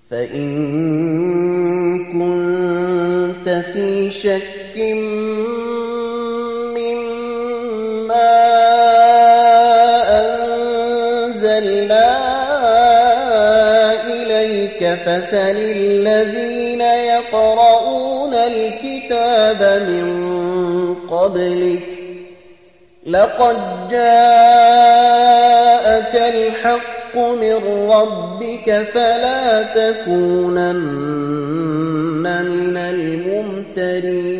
فإن كنت في شك مما أنزلنا إليك فسل الذين يقرؤون الكتاب من قبلك لقد جاءك الحق من ربك فلا تكونن من الممترين